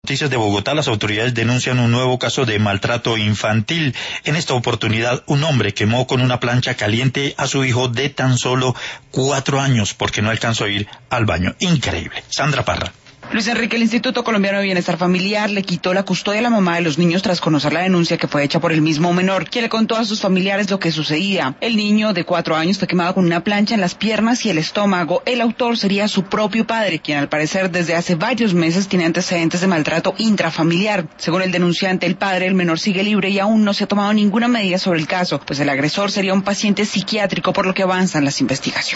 Noticias de Bogotá, las autoridades denuncian un nuevo caso de maltrato infantil. En esta oportunidad, un hombre quemó con una plancha caliente a su hijo de tan solo 4 años porque no alcanzó a ir al baño. Increíble. Sandra Parra. Luis Enrique, el Instituto Colombiano de Bienestar Familiar le quitó la custodia a la mamá de los niños tras conocer la denuncia que fue hecha por el mismo menor, quien le contó a sus familiares lo que sucedía. El niño de 4 años fue quemado con una plancha en las piernas y el estómago. El autor sería su propio padre, quien al parecer desde hace varios meses tiene antecedentes de maltrato intrafamiliar. Según el denunciante, el padre del menor sigue libre y aún no se ha tomado ninguna medida sobre el caso, pues el agresor sería un paciente psiquiátrico, por lo que avanzan las investigaciones.